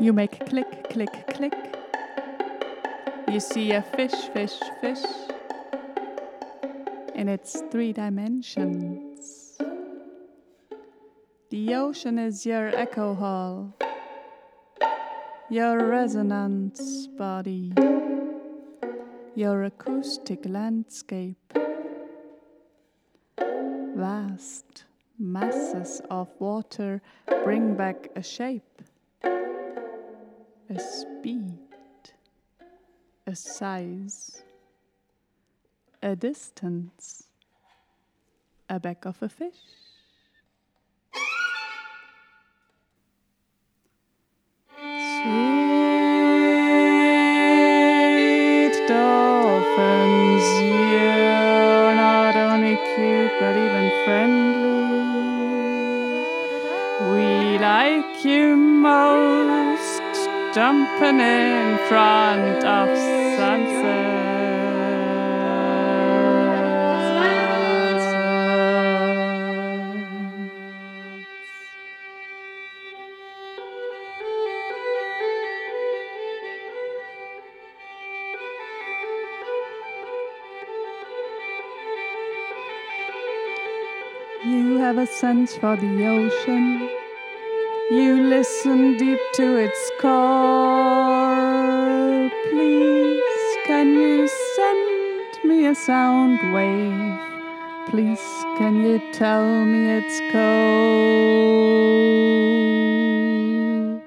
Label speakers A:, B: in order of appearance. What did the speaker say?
A: You make click, click, click. You see a fish, fish, fish in its 3 dimensions. The ocean is your echo hall, your resonance body, your acoustic landscape. Vast masses of water bring back a shape, a speed, a size, a distance, a back of a fish. Sweet dolphins, you're not only cute but even friendly. We like you most, jumping in front of sunset. You have a sense for the ocean. You listen deep to its core. Please, can you send me a sound wave? Please, can you tell me it's cold?